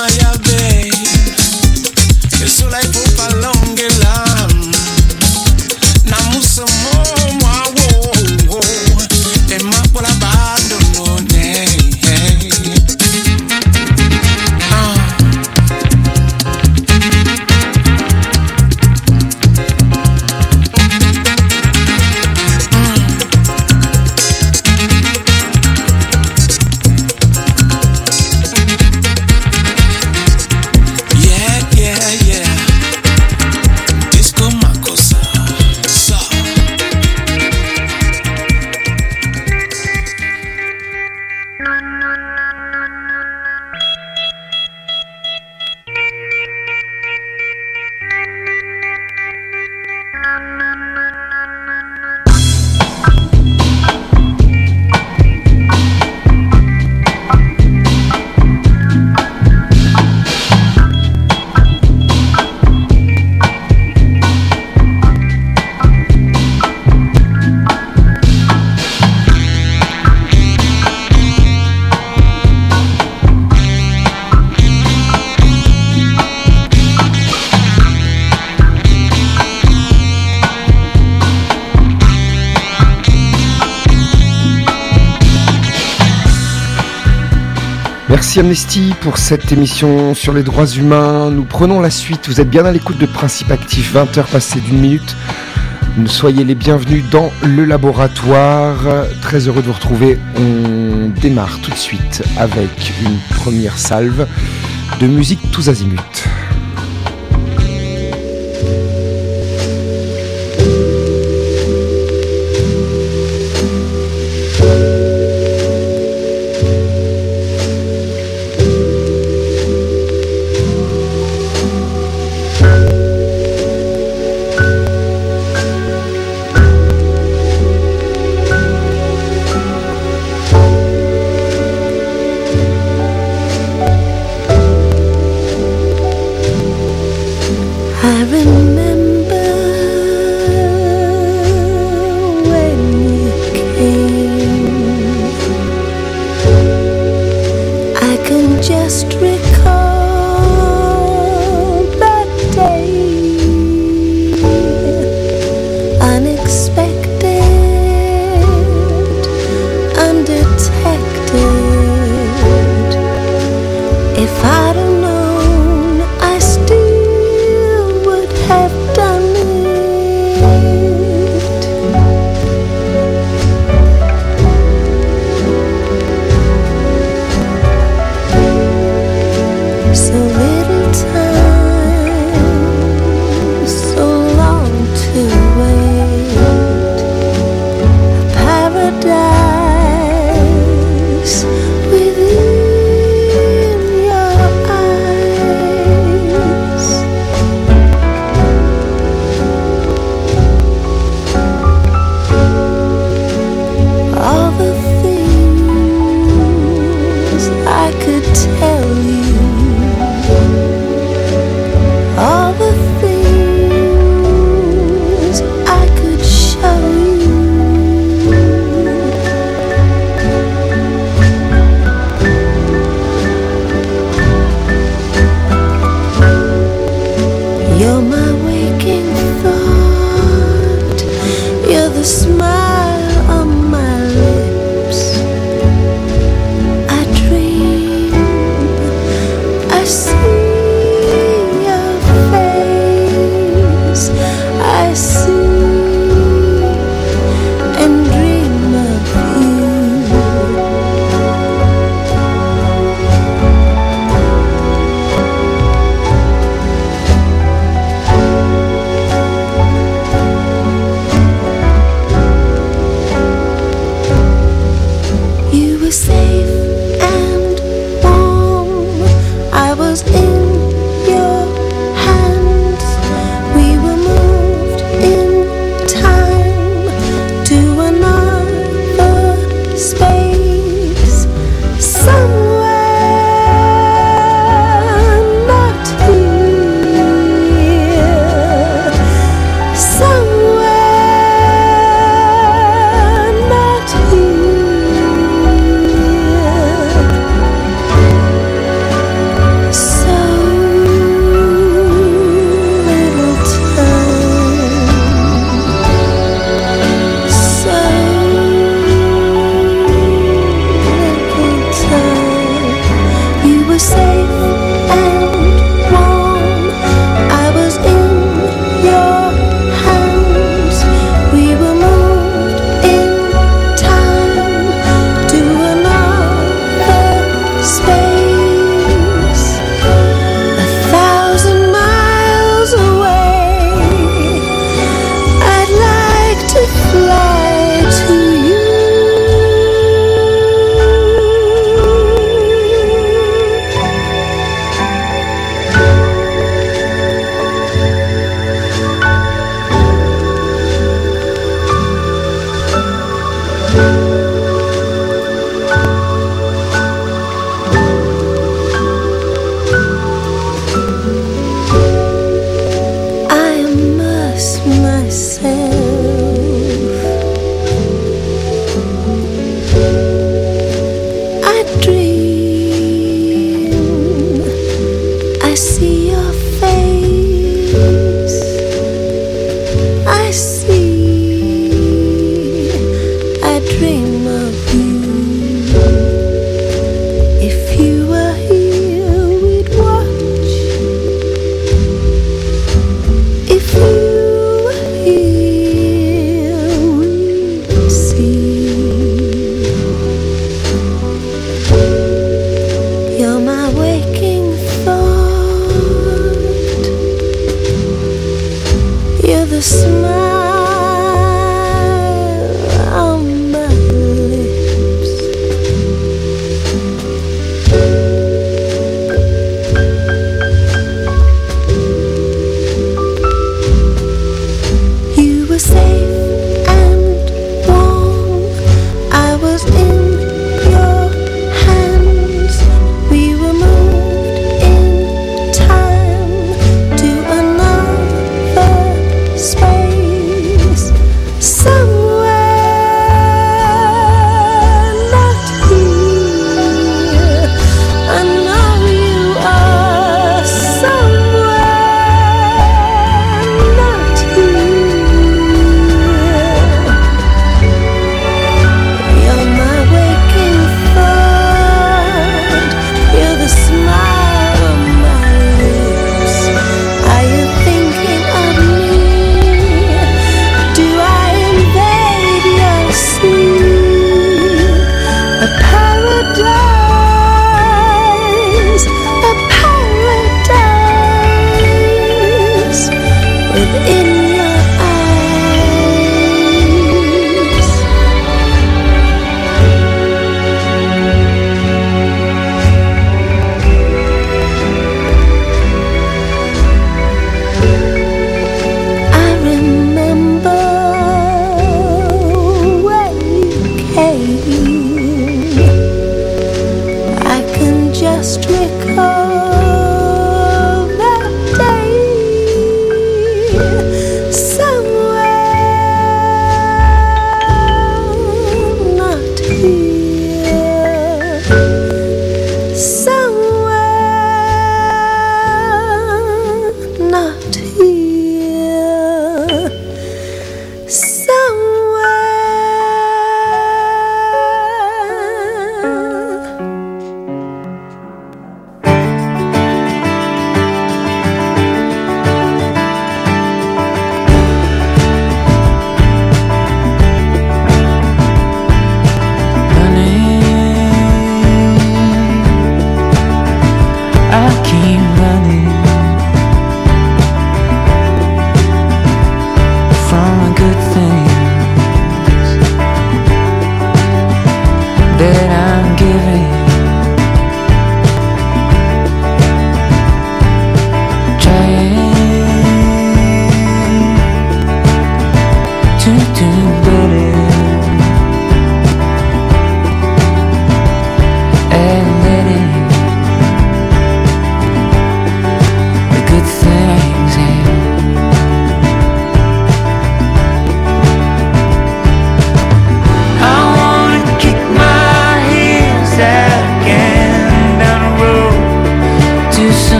Merci Amnesty pour cette émission sur les droits humains. Nous prenons la suite. Vous êtes bien à l'écoute de Principe Actif, 20h passées d'1 minute. Soyez les bienvenus dans le laboratoire. Très heureux de vous retrouver. On démarre tout de suite avec une première salve de musique tous azimuts.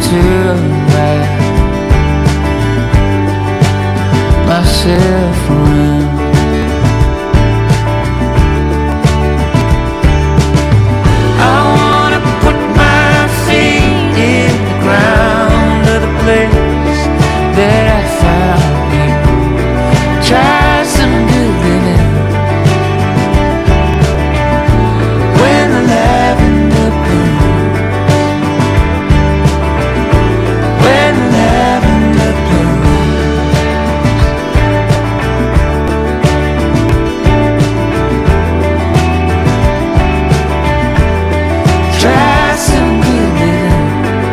to write myself around. I wanna put my feet in the ground of the place that I found you. Try some good living when the lavender blooms. When the lavender blooms. Try some good living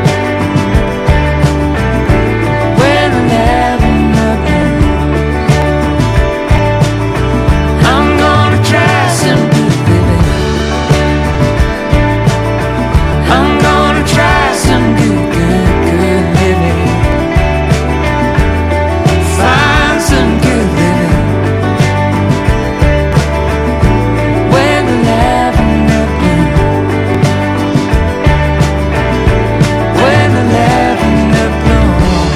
when the lavender blooms. I'm gonna try some good living. I'm gonna try some good living. Find some good living when the lavender blooms. When the lavender blooms.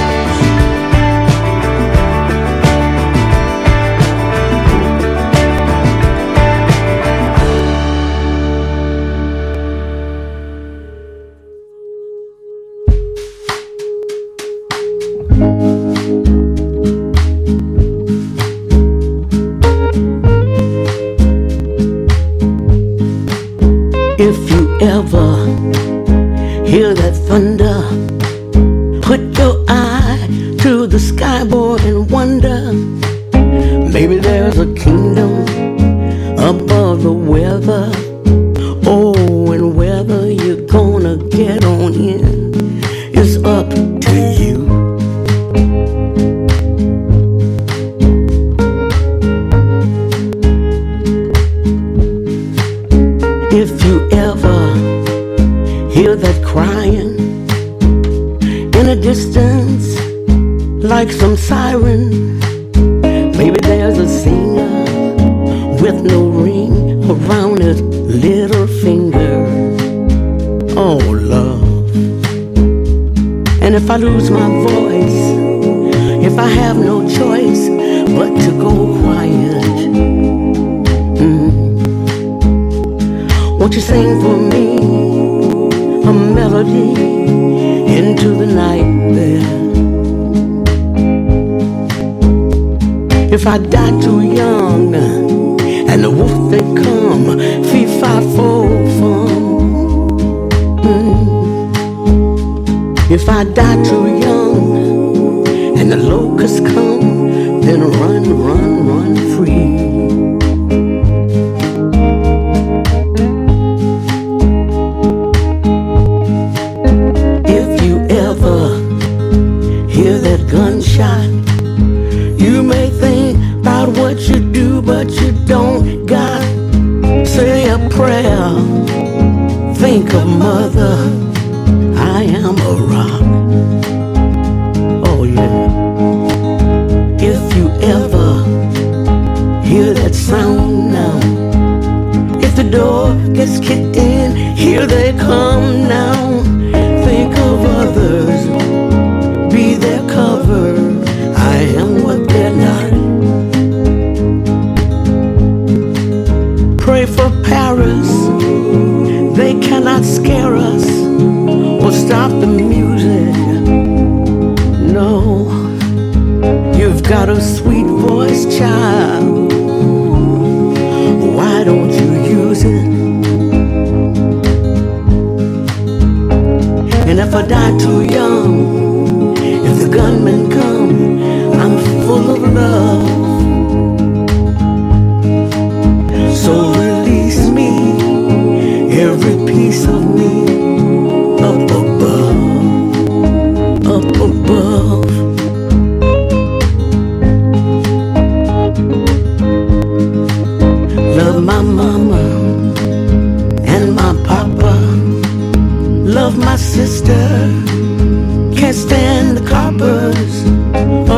If you ever hear that thunder, put your eye to the sky, boy, and wonder. Maybe there's a kingdom above the weather. Oh, and whether you're gonna get on in is up to you. If you ever hear that crying in a distance like some siren, maybe there's a singer with no ring around his little finger. Oh, love. And if I lose my voice, if I have no choice but to go quiet, won't you sing for me a melody into the night there? If I die too young and the wolf they come, fee-fi-fo-fum. If I die too young and the locusts come, then run, run, run free. Hear that gunshot, you may think about what you do, but you don't got. Say a prayer, think of mother, I am a rock. Oh yeah. If you ever hear that sound now, if the door gets kicked in, here they come now. Think of others, be their cover, I am what they're not. Pray for Paris, they cannot scare us or stop the music. No, you've got a sweet voice, child, why don't you use it? And if I die too young, if the gunmen come, I'm full of love. So release me, every piece of me, up above, up above. Love my mama and my papa, love my sister, can't stand the coppers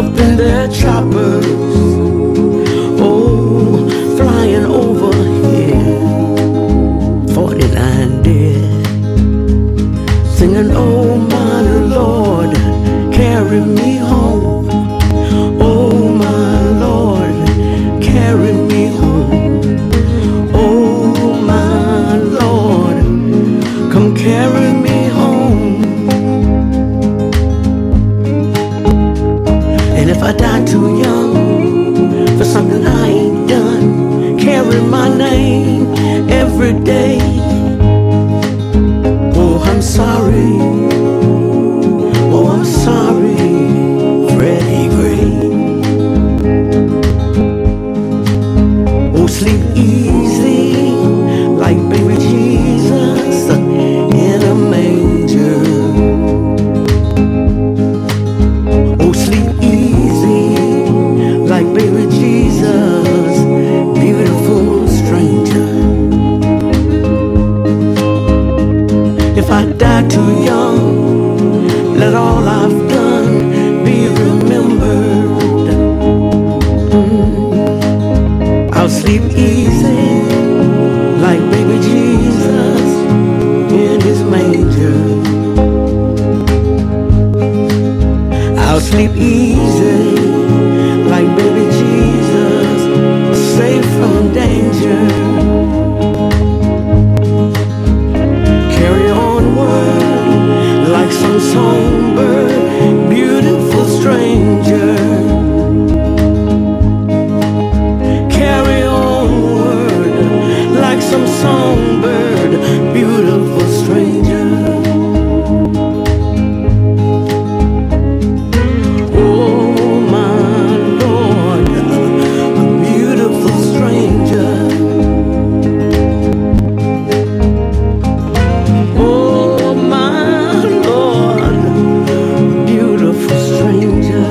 I die too young for something I ain't done, carry my name every day. Oh, I'm sorry. Oh, I'm sorry, Freddie Gray. Oh, sleep easy like baby Jesus in a manger. Oh, sleep easy like baby Jesus, beautiful stranger. If I die too young, let all I've done be remembered. I'll sleep easy like baby Jesus in his manger. I'll sleep easy like baby Jesus, safe from danger. Carry onward like some songbird, beautiful stranger. Carry onward like some songbird, beautiful stranger. Oh my Lord, a beautiful stranger. Oh my Lord, beautiful stranger.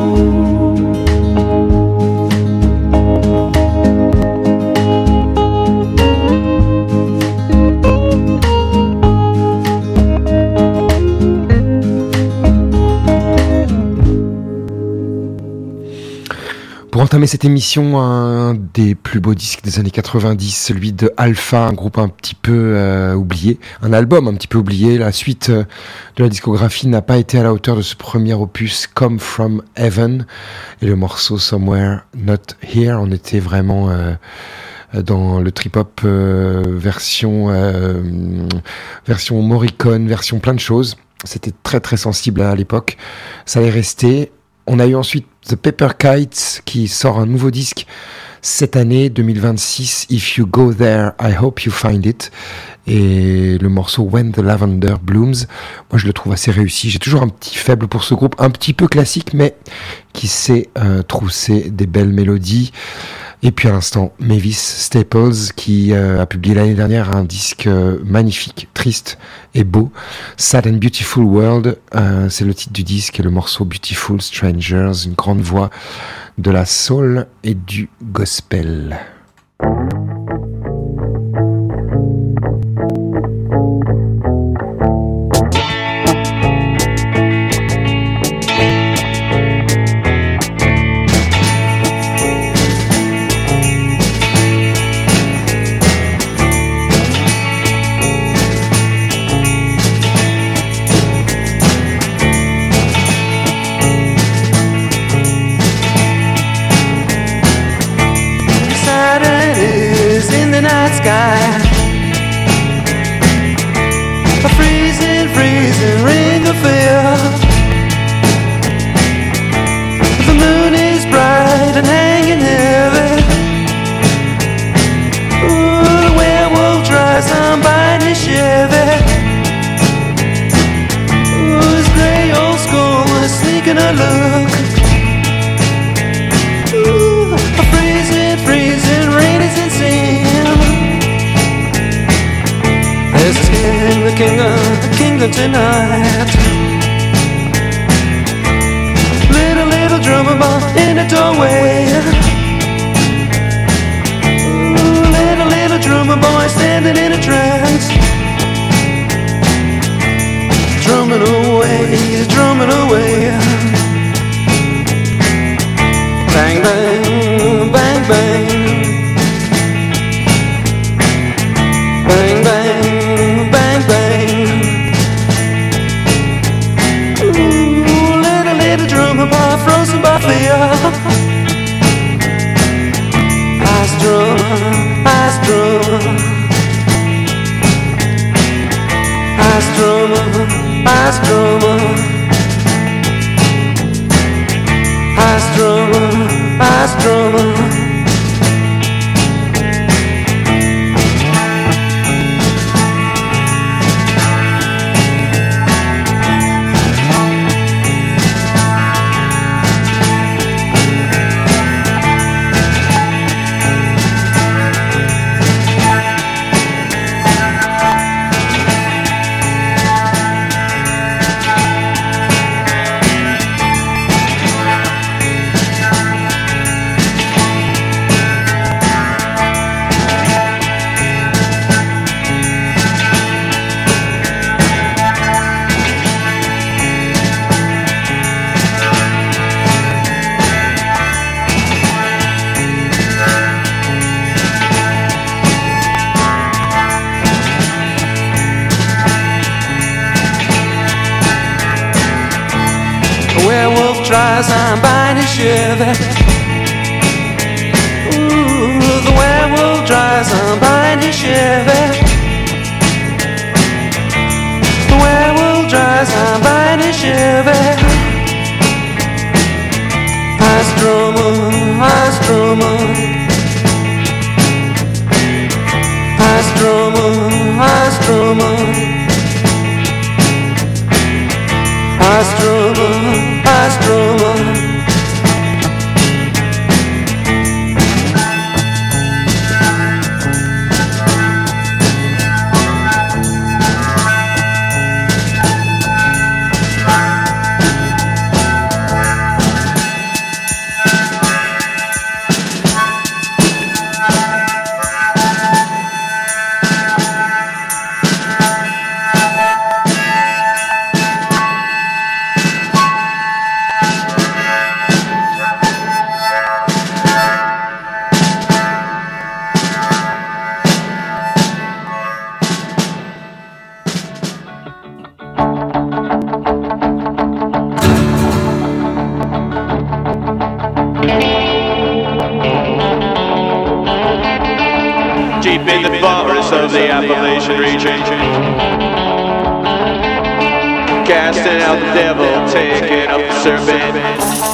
Pour entamer cette émission, un des plus beaux disques des années 90, celui de Alpha, un groupe un petit peu oublié, un album un petit peu oublié. La suite de la discographie n'a pas été à la hauteur de ce premier opus, Come From Heaven, et le morceau Somewhere Not Here. On était vraiment dans le trip-hop version Morricone, version plein de choses. C'était très très sensible à l'époque. Ça allait rester. On a eu ensuite The Paper Kites qui sort un nouveau disque cette année 2026. If You Go There, I Hope You Find It. Et le morceau When the Lavender Blooms, moi je le trouve assez réussi. J'ai toujours un petit faible pour ce groupe, un petit peu classique, mais qui sait trousser des belles mélodies. Et puis à l'instant, Mavis Staples qui a publié l'année dernière un disque magnifique, triste et beau, Sad and Beautiful World, c'est le titre du disque, et le morceau Beautiful Strangers, une grande voix de la soul et du gospel. Sky. A freezing, freezing ring of fear. The moon is bright and hanging heavy. Ooh, the werewolf tries on by his Chevy. Ooh, his grey old skull is sneaking a look. Ooh, a freezing, freezing rain is insane. There's a king in the kingdom tonight. Little drummer boy in the doorway. Ooh, little drummer boy standing in a trance. Drumming away, he's drumming away. Bang, bang, bang, bang. Bang, bang, bang, bang. Ooh, little drummer boy frozen by fear. I strum, I strum. I strum, I strum. I strum. dry somebody shiver. Ooh, the werewolf dry somebody shiver. The werewolf dry somebody shiver. Deep in the forests of the Appalachian region, casting out the devil, taking up the serpent.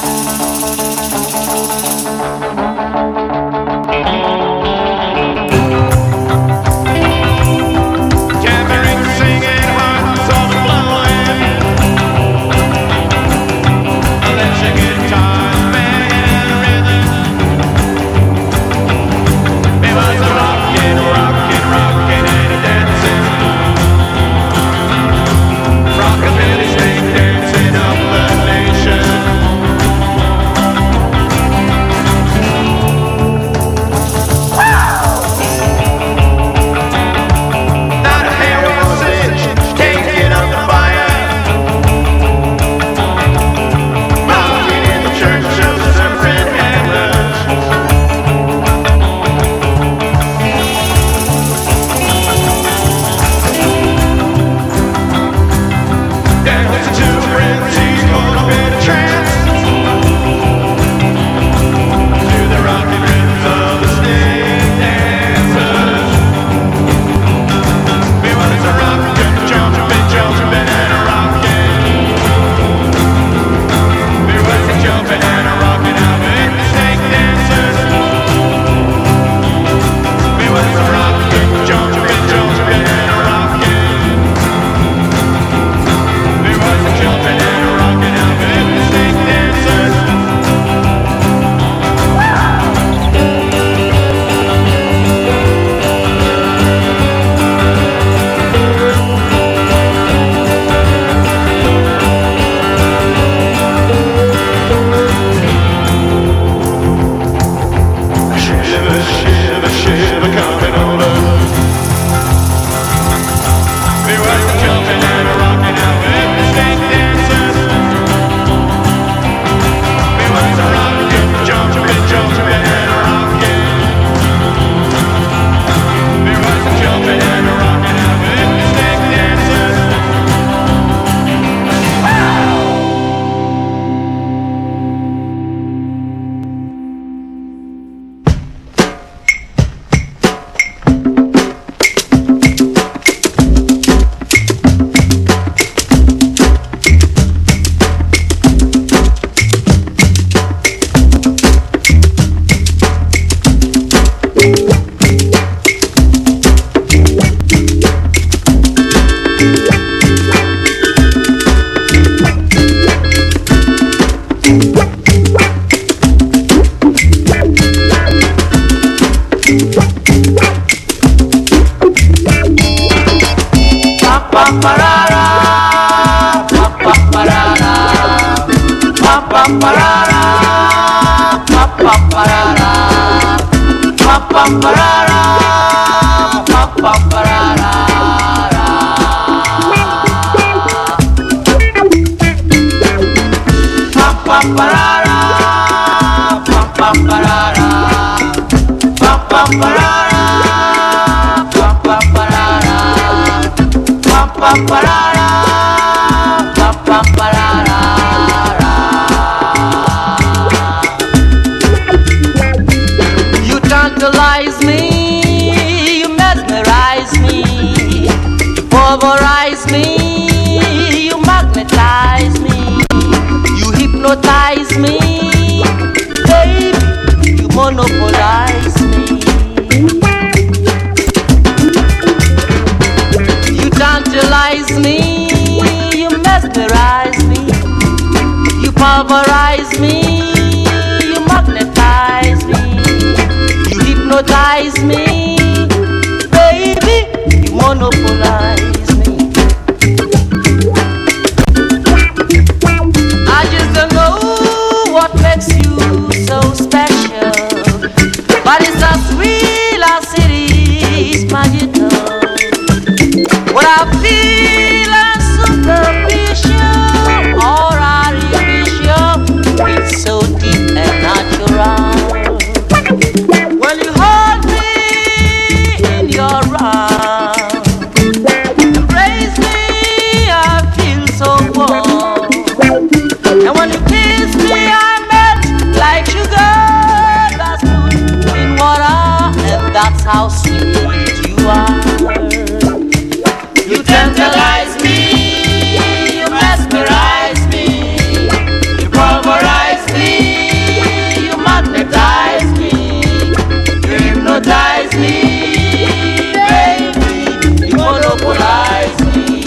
mesmerize me. You hypnotize me. Baby, you monopolize me. You tantalize me. You mesmerize me. You pulverize me. You magnetize me. You hypnotize me. Baby, you monopolize me. I just don't know what makes you so special, but it's as real as it is magical. What I feel is superficial or artificial, it's so deep and natural. When you hold me in your arms, embrace me, I feel so warm. And when you kiss me, I melt like sugar that's put in water, and that's how sweet you are. You tantalize me, you mesmerize me, you pulverize me, you magnetize me, you hypnotize me, baby, you monopolize me.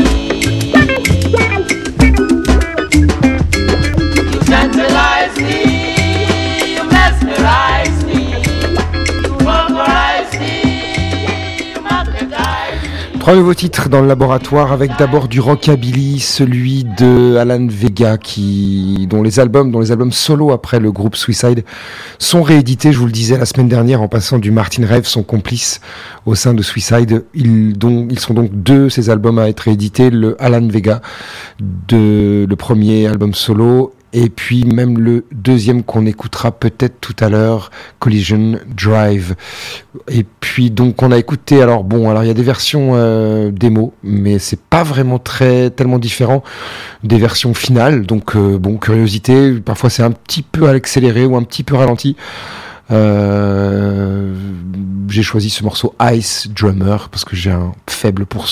You tantalize me, you mesmerize me, you pulverize me, you magnetize me. 3 nouveaux titres dans le laboratoire, avec d'abord du rockabilly, celui de Alan Vega, dont les albums solo après le groupe Suicide sont réédités. Je vous le disais la semaine dernière, en passant du Martin Rev, son complice au sein de Suicide. Ils sont donc 2 ces albums à être réédités, le Alan Vega, le premier album solo, et puis même le deuxième qu'on écoutera peut-être tout à l'heure, Collision Drive. Et puis donc on a écouté, alors il y a des versions démo, mais c'est pas vraiment tellement différent des versions finales. Donc curiosité, parfois c'est un petit peu à l'accéléré ou un petit peu ralenti. J'ai choisi ce morceau Ice Drummer parce que j'ai un faible pour